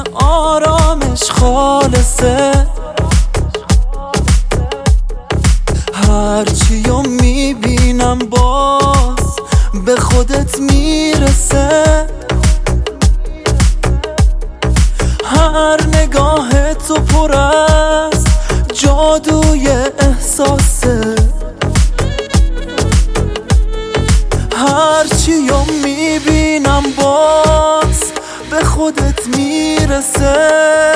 آرامش خالصه، هرچیو میبینم باز به خودت میرسه. هر نگاه تو پر از جادوی احساسه، هرچیو میبینم باز به خودت میرسه.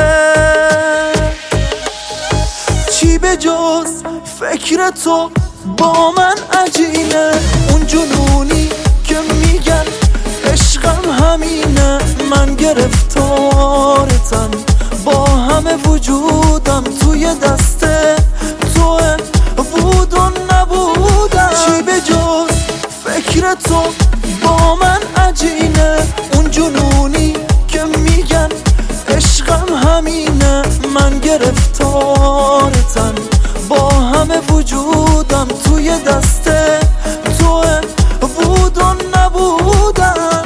چی به جز فکر تو با من عجینه، اون جنونی که میگن عشقم همینه. من گرفتارتم با همه وجودم، توی دست توه بود و نبودم. چی به جز فکر تو با من عجینه، اون جنونی که میگن عشقم همینه. من گرفتارتم با همه وجودم، توی دست توه بود و نبودم.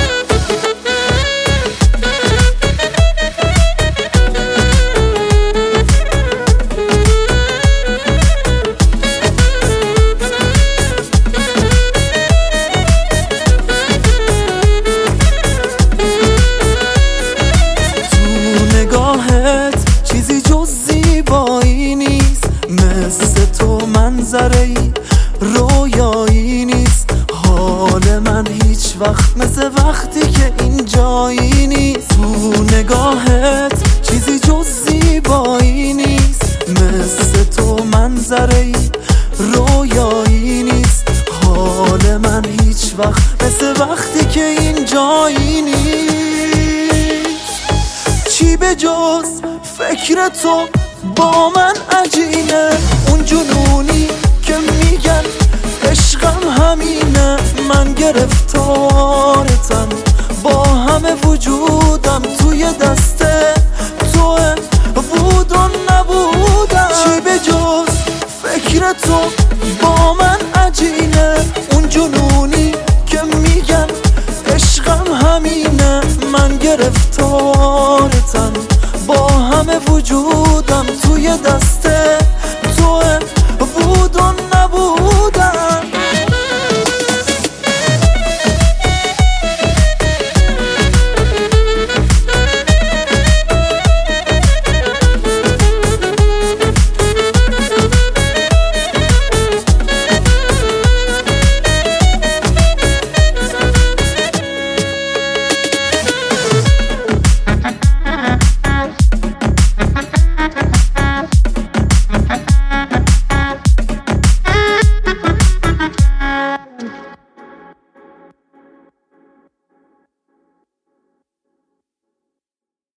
چیزی جز زیبایی نیست، مثل تو منظره‌ای رویایی نیست. حال من هیچ وقت مثل وقتی که اینجایی نیست. تو نگاهت چیزی جز زیبایی نیست، مثل تو منظره‌ای رویایی نیست. حال من هیچ وقت مثل وقتی که اینجایی نیست. چی به جز فکر تو با من عجینه، اون جنونی که میگن عشقم همینه. من گرفتارتم با همه وجودم، توی دست توه بود و نبودم. چی به جز فکر تو با من عجینه، اون جنونی که میگن عشقم همینه. من گرفتارتم با همه وجودم، توی دست